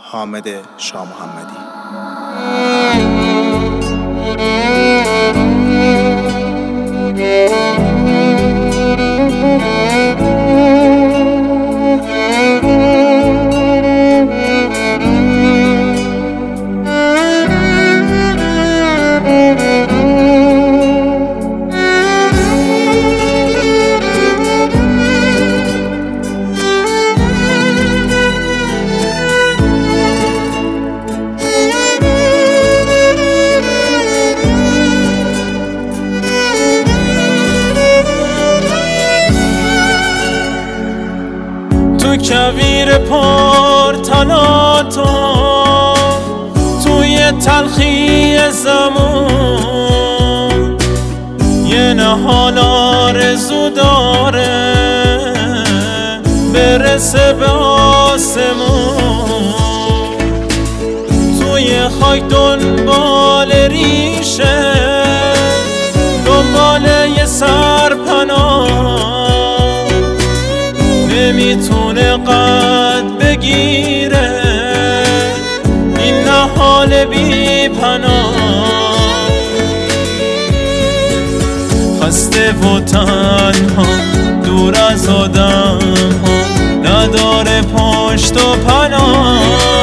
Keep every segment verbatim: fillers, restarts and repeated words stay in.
حامد شاه محمدی. کویر پرتلاتو توی تلخی زمان یه نهال آرزو داره برسه به آسمون، توی خاک دنبال ریشه دنبال یه سرپناه نمیتونه قد بگیره این نهال بی پناه. خسته و تنها دور از آدم ها نداره پشت و پناه،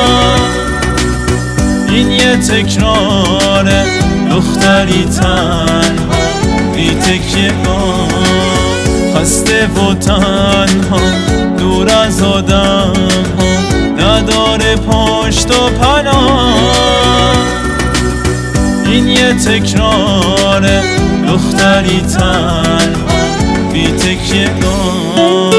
این یه تکراره دختری تنها بی تکیه‌گاه. خسته و تنها دور از آدم ها نداره پشت و پناه، این یه تکراره دختری تنها بی تکیه‌گاه.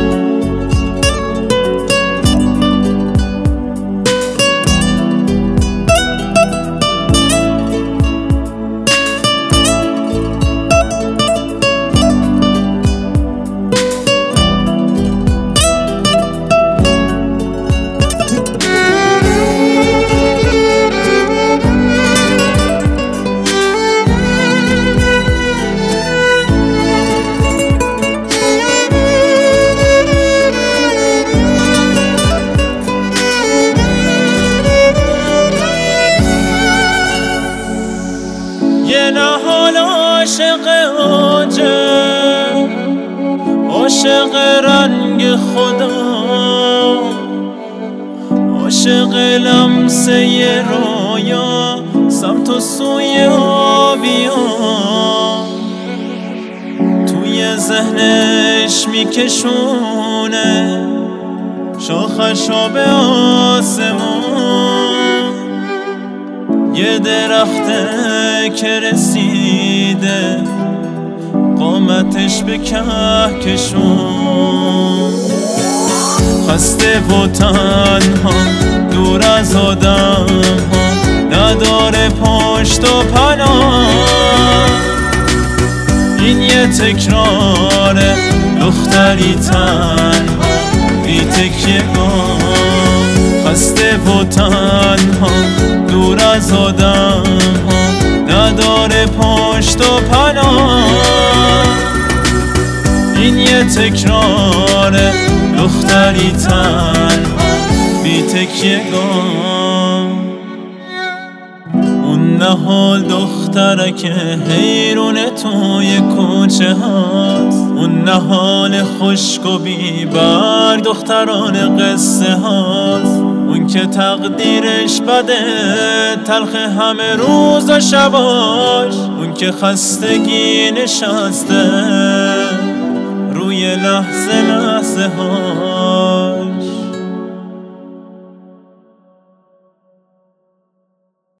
یه نهال عاشق عاجل، عاشق رنگ خدا، عاشق لمسه ی رویا سمت و سوی آبیان، توی ذهنش میکشونه شاخشو به آسمون. یه درخته که رسیده قامتش به کهکشون. خسته و تنها دور از آدم ها نداره پشت و پناه، این یه تکراره دختری تنها بی تکیه‌گاه. خسته و تنها دور از آدم ها نداره پشت و پناه، این یه تکراره دختری تنها بی تکیه‌گاه. اون نهال دخترک حیرون توی کوچه هاست، اون نهال خشک و بی برگ دختران قصه هاست، اون که تقدیرش بده تلخ همه روز و شباش، اون که خستگی نشسته روی لحظه لحظه ها.